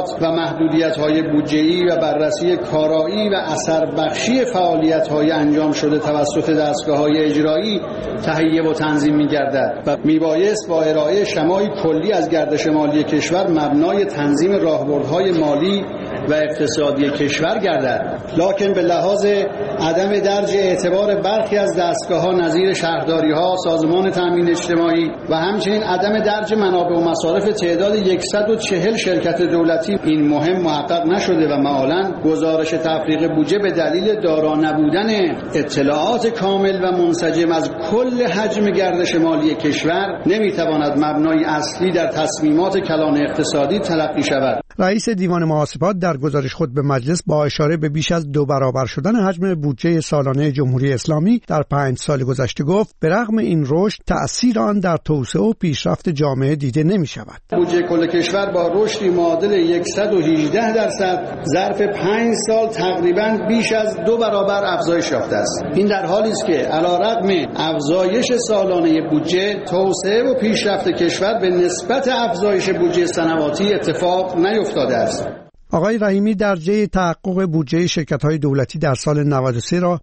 مشکلات و محدودیت‌های بودجه‌ای و بررسی کارایی و اثر بخشی فعالیت‌های انجام شده توسط دستگاه‌های اجرایی تهیه و تنظیم می‌گردد و میبایست با ارائه شمای کلی از گردش مالی کشور مبنای تنظیم راهبردهای مالی و اقتصادی کشور گردد. لکن به لحاظ عدم درج اعتبار برخی از دستگاه‌ها نظیر شهرداری‌ها، سازمان تامین اجتماعی و همچنین عدم درج منابع و مصارف تعداد 140 شرکت دولتی این مهم محقق نشده و معالاً گزارش تفریق بودجه به دلیل دارا نبودن اطلاعات کامل و منسجم از کل حجم گردش مالی کشور نمی‌تواند مبنای اصلی در تصمیمات کلان اقتصادی تلقی شود. رئیس دیوان محاسبات در گزارش خود به مجلس با اشاره به بیش از 2 برابر شدن حجم بودجه سالانه جمهوری اسلامی در 5 سال گذشته گفت به رغم این رشد تأثیر آن در توسعه و پیشرفت جامعه دیده نمی شود. بودجه کل کشور با رشدی معادل 118% ظرف 5 سال تقریباً بیش از 2 برابر افزایش یافته است. این در حالی است که علیرغم افزایش سالانه بودجه توسعه و پیشرفت کشور به نسبت افزایش بودجه سنواتی اتفاق نیفتاده است. آقای رحیمی درجه تحقق بودجه شرکت‌های دولتی در سال 93 را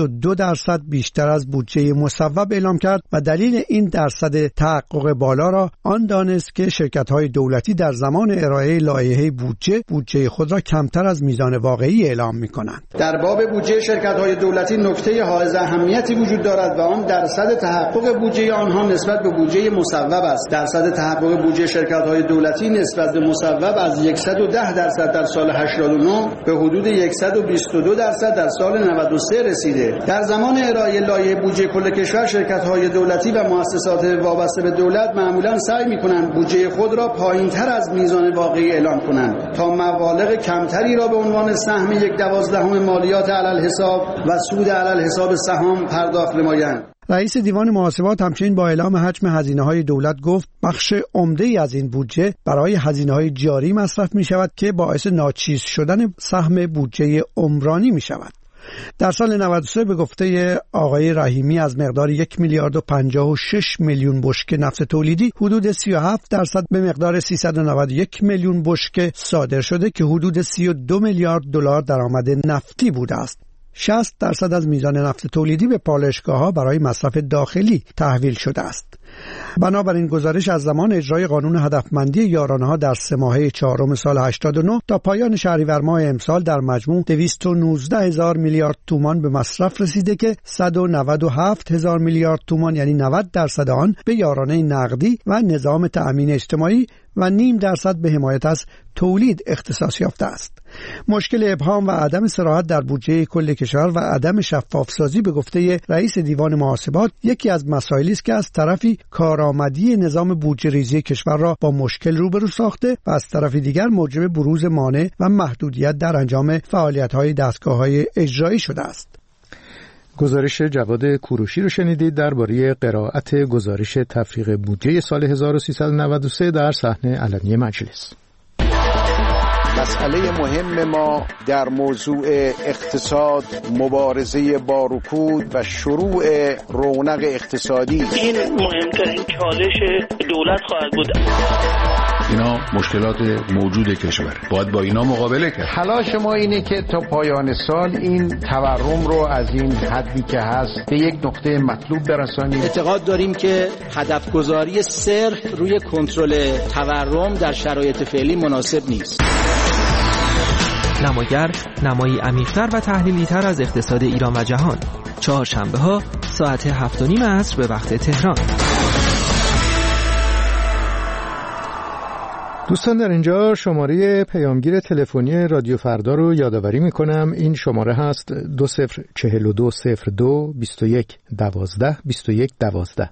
22% بیشتر از بودجه مصوب اعلام کرد و دلیل این درصد تحقق بالا را آن دانست که شرکت‌های دولتی در زمان ارائه لایحه بودجه خود را کمتر از میزان واقعی اعلام می‌کنند. در باب بودجه شرکت‌های دولتی نکته حائز اهمیتی وجود دارد و آن درصد تحقق بودجه آنها نسبت به بودجه مصوب است. درصد تحقق بودجه شرکت‌های دولتی نسبت به مصوب از 110% در سال 89 به حدود 122% در سال 93 رسیده. در زمان ارائه لایحه بودجه کل کشور شرکت‌های دولتی و مؤسسات وابسته به دولت معمولاً سعی می‌کنند بودجه خود را پایین‌تر از میزان واقعی اعلام کنند تا مبالغ کمتری را به عنوان سهم 1/12 مالیات علی الحساب و سود علی الحساب سهام پرداخت نمایند. رئیس دیوان محاسبات همچنین با اعلام حجم هزینه‌های دولت گفت بخش عمده‌ای از این بودجه برای هزینه‌های جاری مصرف می‌شود که باعث ناچیز شدن سهم بودجه عمرانی می‌شود. در سال 93 به گفته آقای رحیمی از مقدار 1 میلیارد و 56 میلیون بشکه نفت تولیدی حدود 37% به مقدار 391 میلیون بشکه صادر شده که حدود 32 میلیارد دلار درآمد نفتی بوده است. 60% از میزان نفت تولیدی به پالایشگاه‌ها برای مصرف داخلی تحویل شده است. بنابراین گزارش از زمان اجرای قانون هدفمندی یارانه‌ها در 3 ماهه 4 سال 89 تا پایان شهریور ماه امسال در مجموع 219,000 میلیارد تومان به مصرف رسیده که 197,000 میلیارد تومان یعنی 90% آن به یارانه نقدی و نظام تأمین اجتماعی و 0.5% به حمایت از تولید اختصاص یافته است. مشکل ابهام و عدم صراحت در بودجه کل کشور و عدم شفافسازی به گفته رئیس دیوان محاسبات یکی از مسائلی است که از طرفی کارآمدی نظام بودجه ریزی کشور را با مشکل روبرو ساخته و از طرف دیگر موجب بروز مانع و محدودیت در انجام فعالیت‌های دستگاه‌های اجرایی شده است. گزارش جواد کوروشی رو شنیدید درباره قرائت گزارش تفریق بودجه سال 1393 در صحنه علنی مجلس. مسئله مهم ما در موضوع اقتصاد، مبارزه با رکود و شروع رونق اقتصادی این مهمترین چالش دولت خواهد بود. اینا مشکلات موجود کشور، باید با اینا مقابله کرد. تلاش ما اینه که تا پایان سال این تورم رو از این حدی که هست به یک نقطه مطلوب برسانیم. اعتقاد داریم که هدف گذاری صرف روی کنترل تورم در شرایط فعلی مناسب نیست. نماگر نمایی عمیق‌تر و تحلیلی‌تر از اقتصاد ایران و جهان. چهارشنبه‌ها ساعت 7:30 عصر به وقت تهران. دوستان در اینجا شماره پیامگیر تلفنی رادیو فردا رو یادآوری میکنم. این شماره هست 204202 2112 2112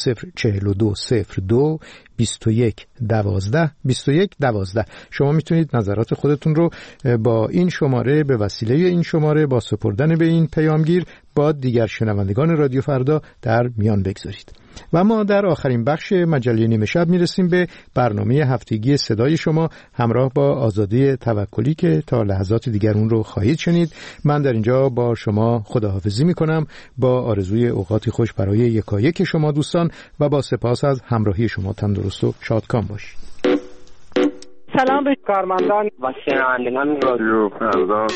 204202 2112 2112. شما میتونید نظرات خودتون رو با این شماره به وسیله این شماره با سپردن به این پیامگیر با دیگر شنوندگان رادیو فردا در میان بگذارید. و ما در آخرین بخش مجله نیمه شب میرسیم به برنامه هفتگی صدای شما همراه با آزاده توکلی که تا لحظات دیگر اون رو خواهید شنید. من در اینجا با شما خداحافظی میکنم با آرزوی اوقاتی خوش برای یکایک شما دوستان و با سپاس از همراهی شما. تندرست و شادکام باشید. سلام به کارمندان و شنوندگان رادیو فردا.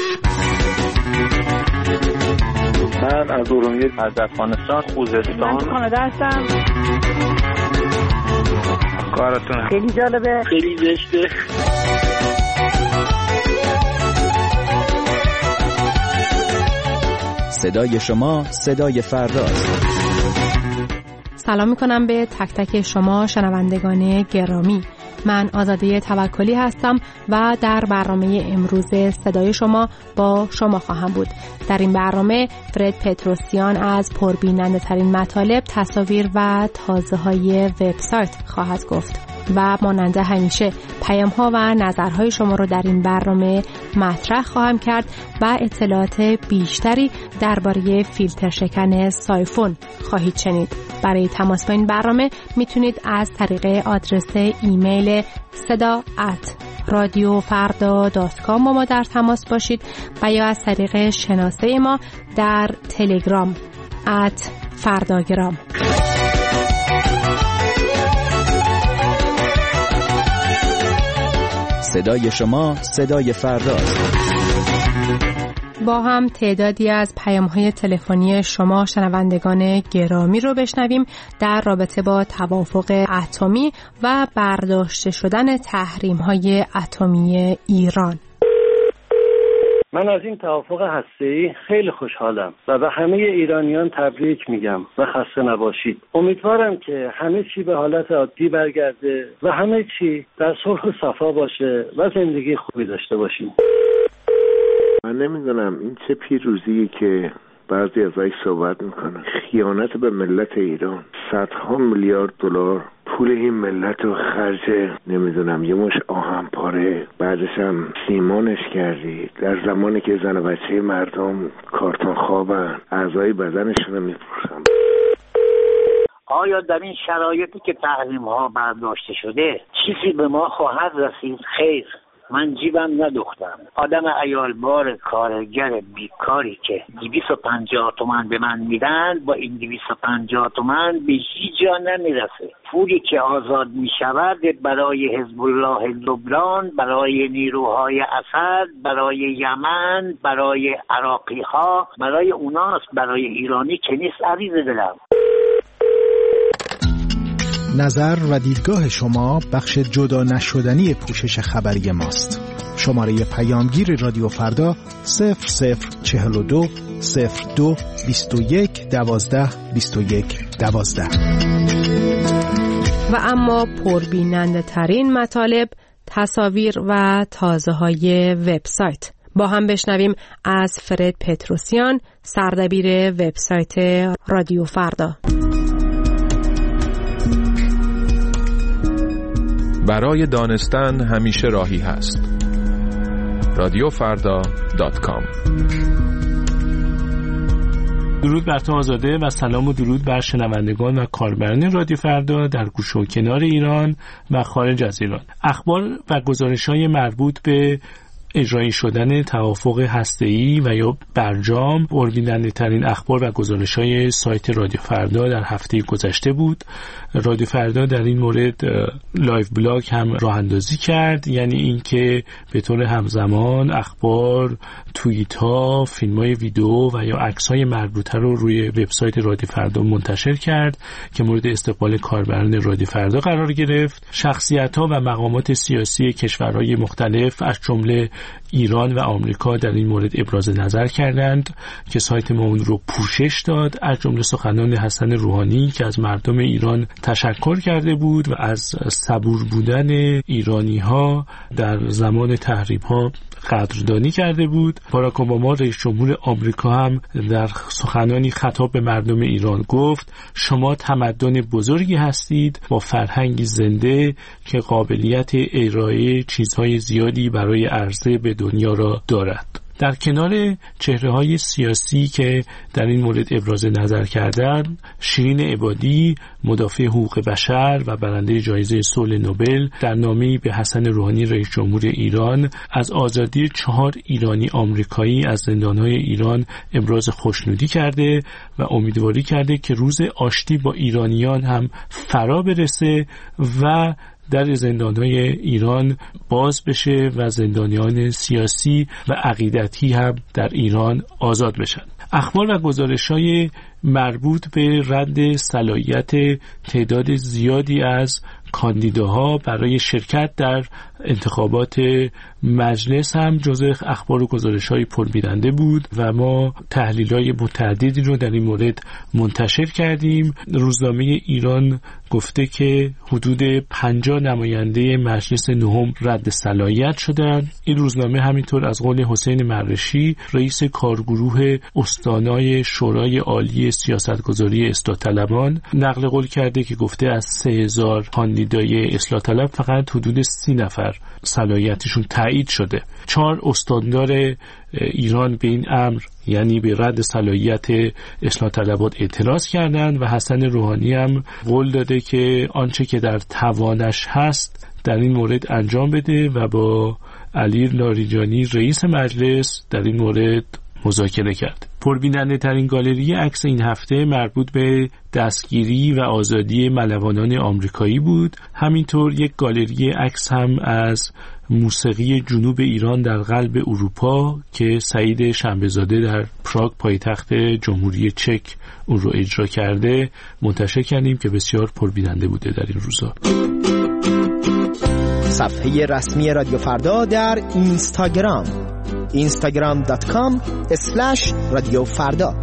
من از ارومیه از افغانستان خوزستان. من کانادا هستم. کارتون خیلی جالبه، خیلی زشته. صدای شما صدای فرداست. سلام میکنم به تک تک شما شنوندگان گرامی. من آزاده توکلی هستم و در برنامه امروز صدای شما با شما خواهم بود. در این برنامه فرد پتروسیان از پربیننده ترین مطالب، تصاویر و تازه های وبسایت خواهد گفت و مانند همیشه پیام ها و نظرهای شما رو در این برنامه مطرح خواهم کرد و اطلاعات بیشتری درباره فیلتر شکن سایفون خواهید شنید. برای تماس با این برنامه میتونید از طریق آدرس ایمیل sada@radiofarda.com با ما در تماس باشید و یا از طریق شناسه ما در تلگرام @فرداگرام. صدای شما صدای فرداست. با هم تعدادی از پیام‌های تلفنی شما شنوندگان گرامی رو بشنویم در رابطه با توافق اتمی و برداشته شدن تحریم‌های اتمی ایران. من از این توافق هسته‌ای خیلی خوشحالم و به همه ایرانیان تبریک میگم و خسته نباشید. امیدوارم که همه چی به حالت عادی برگرده و همه چی در صلح و صفا باشه و زندگی خوبی داشته باشیم. من نمیدونم این چه پیروزیه که بعضی ازش صحبت میکنن. خیانت به ملت ایران، صدها میلیارد دلار پول این ملت رو خرج نمیدونم یه مش آهن پاره، بعدش هم سیمانش کردی در زمانی که زن و بچه مردم کارتون خوابن، اعضای بدنشون رو میفروشن. آیا در این شرایطی که تحریم ها برداشته شده چیزی به ما خواهد رسید؟ خیر، من جیبم ندوختم. آدم عیالبار کارگر بیکاری که 250 تومن به من میدن با این 250 تومن به هیچ جا نمیرسه. پولی که آزاد میشود برای حزب الله لبنان، برای نیروهای اسد، برای یمن، برای عراقی ها، برای اوناست، برای ایرانی که نیست. عزیز دلم، نظر و دیدگاه شما بخش جدا نشدنی پوشش خبری ماست. شماره پیامگیر رادیو فردا 0042 02 21 12 21 12. و اما پربیننده ترین مطالب، تصاویر و تازه های وبسایت. با هم بشنویم از فرد پتروسیان، سردبیر وبسایت رادیو فردا. برای دانستن همیشه راهی هست. radiofarda.com. درود بر تو آزاده و سلام و درود بر شنوندگان و کاربران رادیو فردا در گوشه و کنار ایران و خارج از ایران. اخبار و گزارش‌های مربوط به اجرایی شدن توافق هسته‌ای و یا برجام پربیننده ترین اخبار و گزارش‌های سایت رادیو فردا در هفته گذشته بود. رادیو فردا در این مورد لایو بلاگ هم راه اندازی کرد، یعنی اینکه به طور همزمان اخبار، توییت‌ها، فیلم‌های ویدیو و یا عکس‌های مربوطه رو روی وبسایت رادیو فردا منتشر کرد که مورد استقبال کاربران رادیو فردا قرار گرفت. شخصیت‌ها و مقامات سیاسی کشورهای مختلف از جمله ایران و آمریکا در این مورد ابراز نظر کردند که سایت ما اون رو پوشش داد، از جمله سخنان حسن روحانی که از مردم ایران تشکر کرده بود و از صبور بودن ایرانی‌ها در زمان تحریم‌ها قدردانی کرده بود. باراک اوباما رئیس جمهور آمریکا هم در سخنانی خطاب به مردم ایران گفت شما تمدن بزرگی هستید با فرهنگی زنده که قابلیت ارائه چیزهای زیادی برای عرضه به دنیا را دارد. در کنار چهره‌های سیاسی که در این مورد ابراز نظر کردند، شیرین عبادی، مدافع حقوق بشر و برنده جایزه صلح نوبل، در نامه‌ای به حسن روحانی رئیس جمهور ایران از آزادی 4 ایرانی آمریکایی از زندان‌های ایران ابراز خوشنودی کرده و امیدواری کرده که روز آشتی با ایرانیان هم فرا برسه و در زندان‌های ایران باز بشه و زندانیان سیاسی و عقیدتی هم در ایران آزاد بشن. اخبار و گزارش‌های مربوط به رد صلاحیت تعداد زیادی از کاندیداها برای شرکت در انتخابات مجلس هم جزء اخبار و گزارش‌های پربیننده بود و ما تحلیل‌های متعددی رو در این مورد منتشر کردیم. روزنامه ایران گفته که حدود 50 نماینده مجلس نهم رد صلاحیت شدند. این روزنامه همینطور از قول حسین مرشی رئیس کارگروه استانای شورای عالی سیاستگذاری اصلاح طلبان نقل قول کرده که گفته از 3000 کاندیدای اصلاح طلب فقط حدود 30 نفر صلاحیتشون تایید شده. 4 استاندار ایران به این امر یعنی به رد صلاحیت اصلاح طلبات اعتراض کردند و حسن روحانی هم قول داده که آنچه که در توانش هست در این مورد انجام بده و با علی لاریجانی رئیس مجلس در این مورد مذاکره کرد. پربیننده ترین گالری عکس این هفته مربوط به دستگیری و آزادی ملوانان آمریکایی بود. همینطور یک گالری عکس هم از موسیقی جنوب ایران در قلب اروپا که سعید شنبه‌زاده در پراگ پایتخت جمهوری چک اون رو اجرا کرده منتشر کردیم که بسیار پربیننده بوده در این روزا. صفحه رسمی رادیو فردا در اینستاگرام instagram.com/رادیوفردا.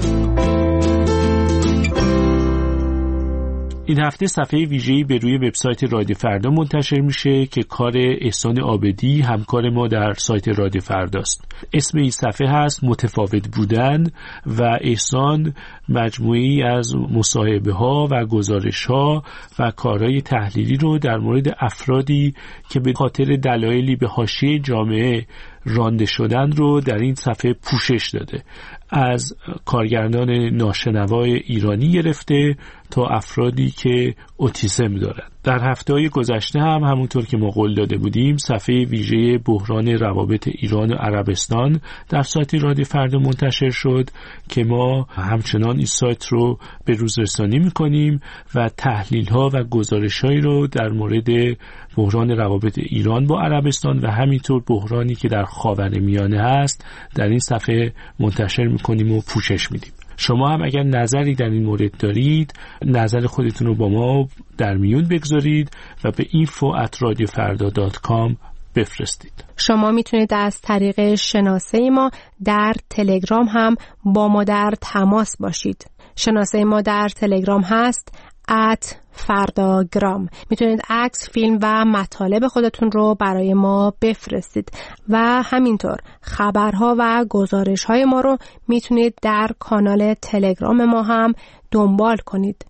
این هفته صفحه ویژه‌ای به روی وبسایت رادیو فردا منتشر میشه که کار احسان عابدی همکار ما در سایت رادیو فرداست. اسم این صفحه هست متفاوت بودن و احسان مجموعه‌ای از مصاحبه‌ها و گزارش‌ها و کارهای تحلیلی رو در مورد افرادی که به خاطر دلایلی به حاشیه جامعه رانده شدن رو در این صفحه پوشش داده. از کارگردان ناشنوای ایرانی گرفته تا افرادی که اوتیسم دارند. در هفته‌های گذشته هم همونطور که ما قول داده بودیم صفحه ویژه بحران روابط ایران و عربستان در سایت رادیو فردا منتشر شد که ما همچنان این سایت رو به روز رسانی می‌کنیم و تحلیل‌ها و گزارش‌هایی رو در مورد بحران روابط ایران با عربستان و همینطور بحرانی که در خاورمیانه هست در این صفحه منتشر می‌کنیم و پوشش میدیم. شما هم اگر نظری در این مورد دارید نظر خودتون رو با ما در میون بگذارید و به info@radiofarda.com بفرستید. شما میتونید از طریق شناسه ما در تلگرام هم با ما در تماس باشید. شناسه ما در تلگرام هست @فرdagram. میتونید عکس، فیلم و مطالب خودتون رو برای ما بفرستید و همینطور خبرها و گزارش‌های ما رو میتونید در کانال تلگرام ما هم دنبال کنید.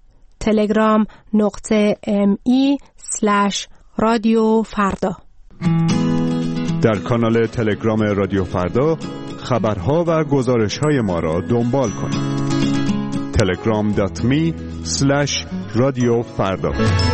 telegram.me/رادیو فردا. در کانال تلگرام رادیو فردا خبرها و گزارش‌های ما را دنبال کنید. telegram.me/رادیو فردا.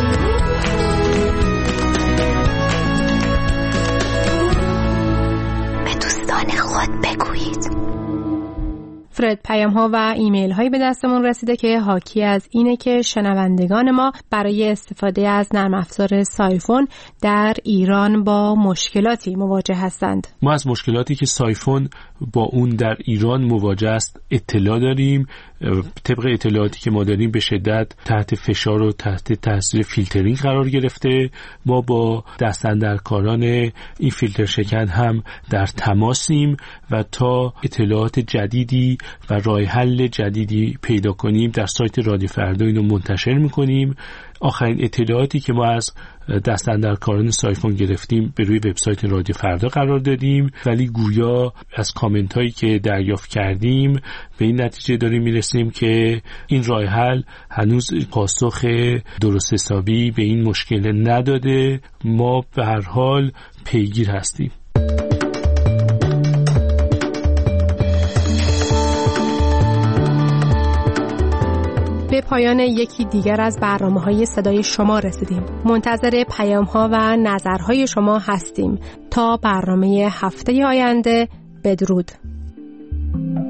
به دوستان خود بگویید. فرد پیام ها و ایمیل هایی به دستمون رسیده که حاکی از اینه که شنوندگان ما برای استفاده از نرم افزار سایفون در ایران با مشکلاتی مواجه هستند. ما از مشکلاتی که سایفون با اون در ایران مواجه است اطلاع داریم. طبق اطلاعاتی که ما داریم به شدت تحت فشار و تحت تاثیر فیلترینگ قرار گرفته. ما با دستاندرکاران این فیلتر شکن هم در تماسیم و تا اطلاعات جدیدی و راه حل جدیدی پیدا کنیم در سایت رادیو فردا اینو منتشر میکنیم. آخرین اطلاعاتی که ما از دستاندرکاران سایفون گرفتیم به روی وبسایت رادیو فردا قرار دادیم، ولی گویا از کامنت هایی که دریافت کردیم به این نتیجه داریم میرسیم که این راه حل هنوز پاسخ درست حسابی به این مشکل نداده. ما به هر حال پیگیر هستیم. به پایان یکی دیگر از برنامه‌های صدای شما رسیدیم. منتظر پیام‌ها و نظرهای شما هستیم. تا برنامه هفته آینده، بدرود.